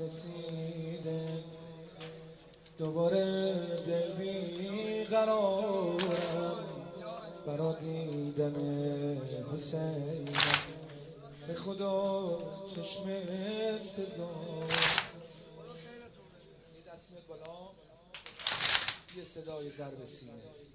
رسیده، دوباره دل بیقرارم برا دیدن حسین. به خدا چشم انتظار. دستت بالا، یه صدای ضرب سینه.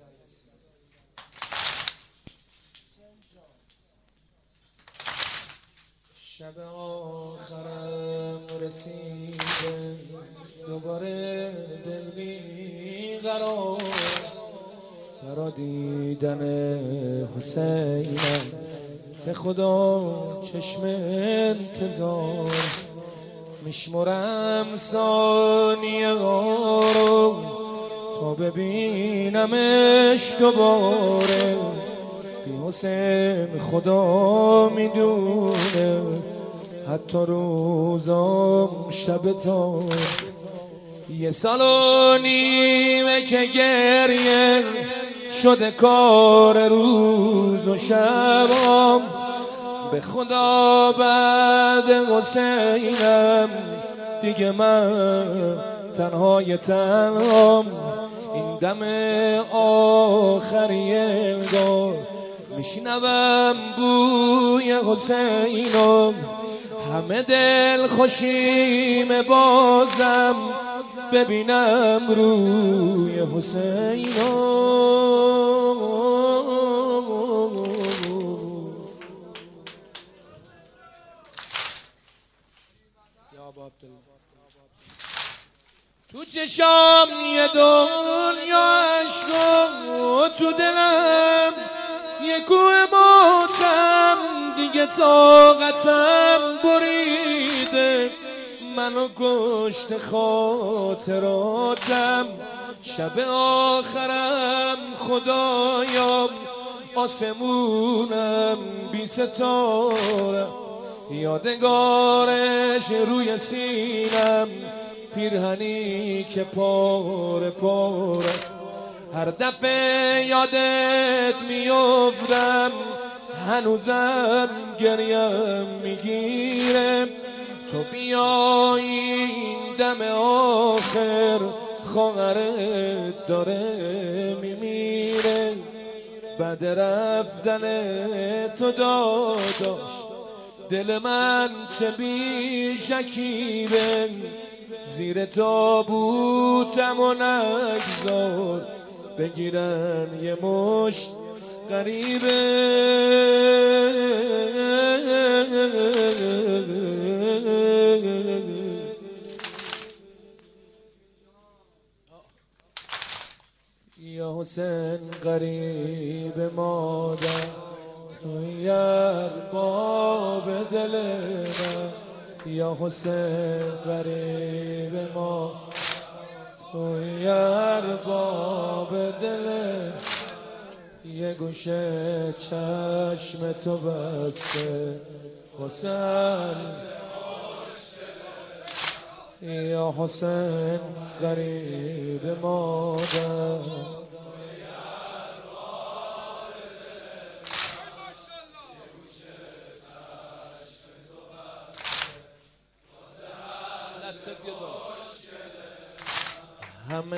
شب آخرم رسیده، دوباره دل بیقرار برا دیدن حسینم. به خدا چشم انتظار. میشمرم ثانیه ها رو تا ببینمش دوباره. بی حسین خدا میدونه، حتی روزام شب تا یه سال و نیمه که گریه شده کار روز و شبام. به خدا بعد حسینم دیگه من تنهای تنهام. این دم آخری انگار میشنوم بوی حسینم. همه دل خوشیم بازم ببینم روی حسینم. تو چشام یه دنیا عشق و تو دلم یه کوه ماتم. دیگه طاقتم بریده، منو کشت خاطراتم. شب آخرم خدایا آسمونم بی ستاره، یادگارش روی سینم پیرهنی که پاره پاره. هر دفعه یادت میافتم هنوزم گریم میگیره. تو بیایی این دم آخر خواهرت داره میمیره. بعد رفتن تو داداش دل من چه بی شکیبه. زیر تابوتم و نگذار بگیرن یه مشت غریبه. یا حسین غریب مادر، توی ارباب دل من. یا حسین غریب ما، توی ارباب دل. یه گوشه چشم تو بسته حسین. یا حسین غریب مادر، همه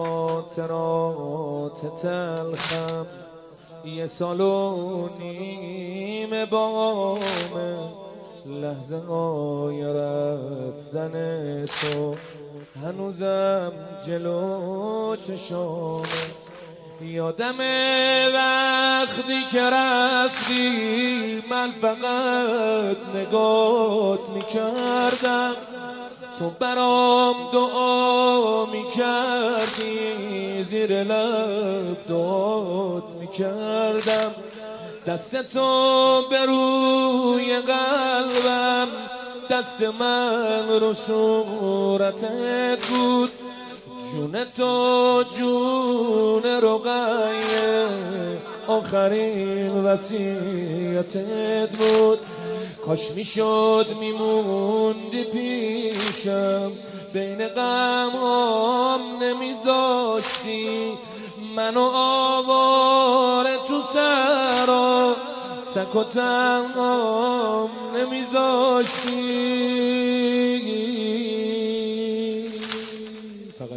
خاطرات تلخم یه سال و نیمه بامه. لحظه های رفتن تو هنوزم جلو چشامه. یادم وقتی که رفتی من فقط نگات میکردم. تو برام دعا میکردی، زیر لب دعات میکردم. دستتو به روی قلبم، دست من رو صورتت بود. جون تو جون رقیه، آخرین وصیتت بود. کاش میشد میموندی پیشم، بین غمام نمیذاشتی منو آواره تو سرا. تک و تنهام نمیذاشتی.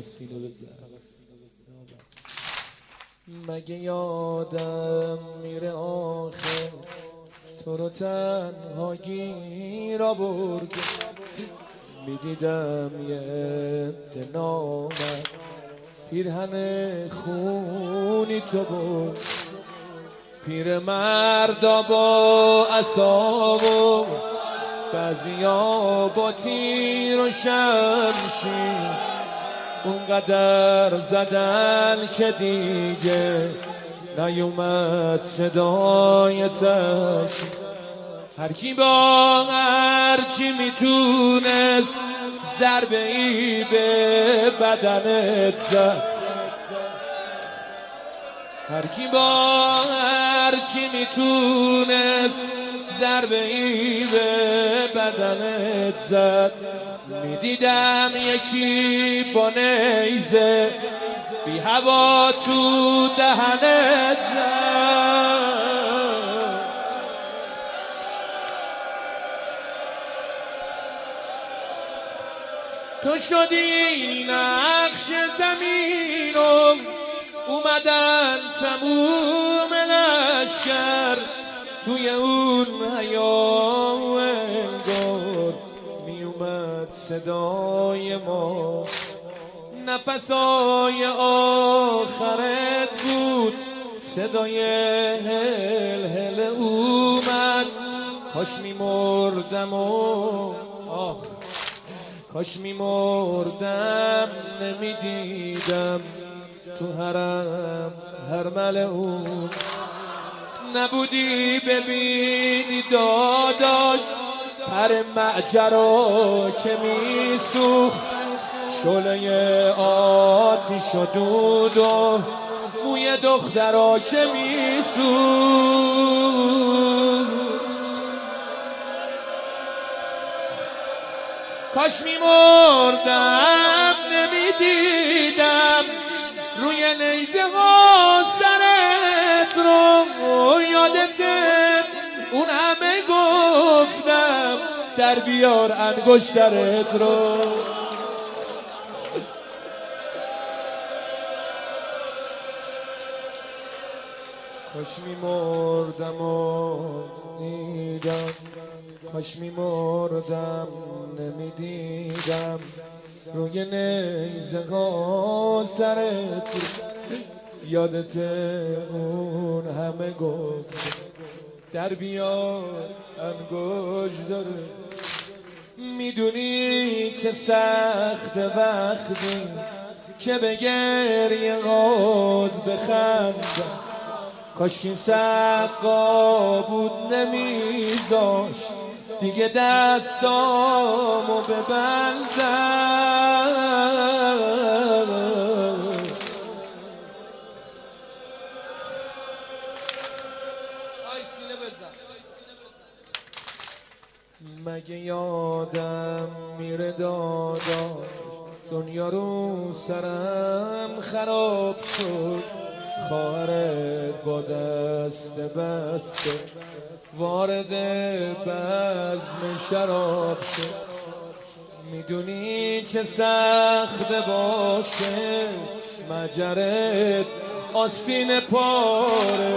سینه بزن. مگه یادم میره آخر تو رو تنها گیر آورد، میدیدم یه عده نامرد پیرهن خونی تو بود، پیر مردا با عصا و بعضیا با تیر و شمشیر، اونقدر زدن که دیگه نیومد صدای تک. هر کی با هرچی میتونست ضربه ای به بدنت زد، هر کی با هرچی میتونست ضربه ای به بدنت زد. میدیدم یکی با نیزه بی هوا تو دهنت زد. تو شدی نقش زمینم، اومدن تموم لشکر توی اون حیام، انگار میومد صدای ما. نفسای آخرت بود، صدای هل هل اومد. کاش میمردم و کاش میمردم نمیدیدم تو حرم هر ملعون. نبودی ببینی داداش پر معجرا که میسوخت، شعله آتیش و دود و موی دخترا که میسوخت. کاش میمردم نمیدیدم روی نیزه ها سرت رو، یادته اون همه گفتم در بیار انگشترت رو. کاش میمردم و دیدم، کاش میمردم نمیدیدم روی نیزه ها سرت. یادت اون همه گفت در بیار انگشتر. میدونی چه سخت وقتی که به گریه غاد بخندم، کاش که سقا بود نمیذاش دیگه دستامو ببندم. مگه یادم میره داداش دنیا رو سرم خراب شد، خواهرت با دست بسته وارد بزم شراب شد. میدونی چه سخت باشه مجرد آستین پاره،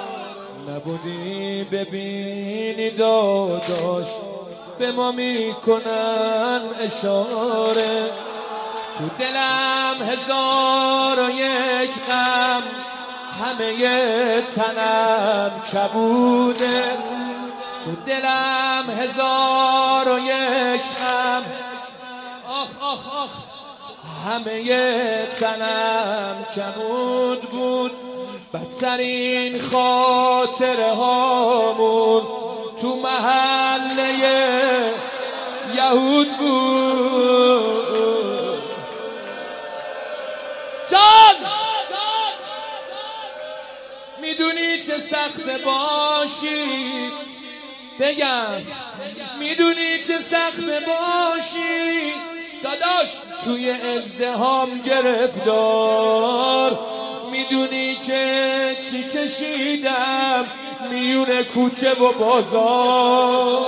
نبودی ببینی داداش به ما میکنن اشاره. تو دلم هزار و یک غم، همه تنم کبوده. تو دلم هزار و یک غم، همه تنم کبود بود. بدترین خاطره هامون تو محله یهود بود. جان میدونی چه سخت باشی، بگم میدونی چه سخت باشی داداش توی ازدحام گرفتار. میدونی که چی کشیدم میونه کوچه و بازار.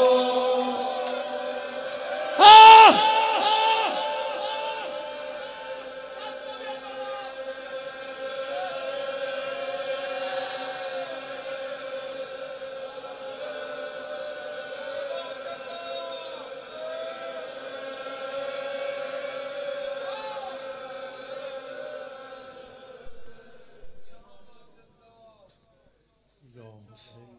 حسین